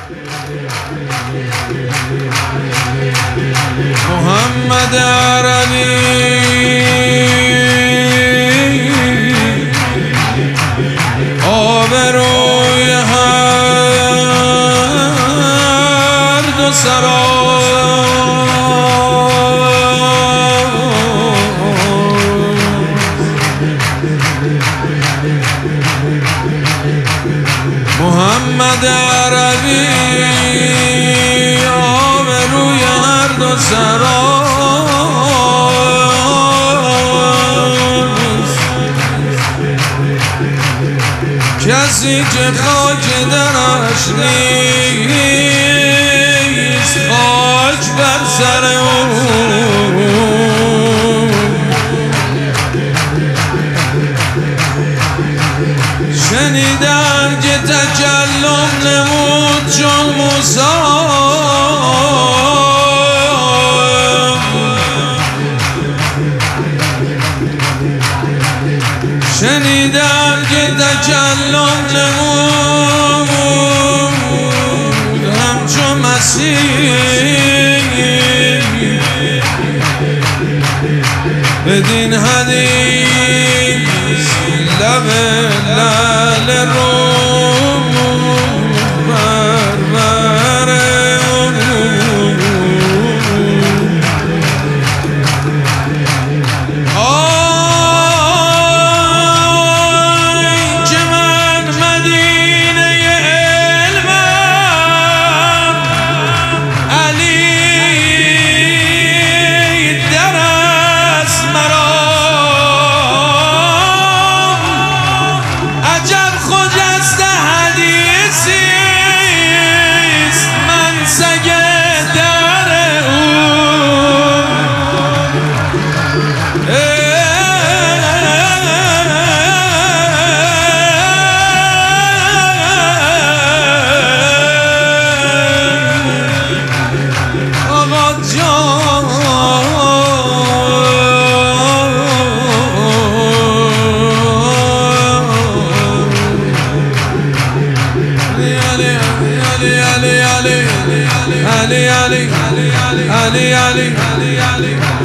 محمد عربی آبروی هر دو سرا محمد عربی آبروی هر دو سرا کسی که خاک درش نیست خاک بر سر اون شنیدم که تکلم نمود چون موسی شنیدم که تکلم نمود همچون مسیح بدین حدیث لب لعل روم بربر که من مدینه علمم علی در است مرا عجب خجسته حدیثیست من سگ در او آقا جان Ali, Ali, Ali, Ali, Ali, Ali, Ali, Ali, Ali, Ali.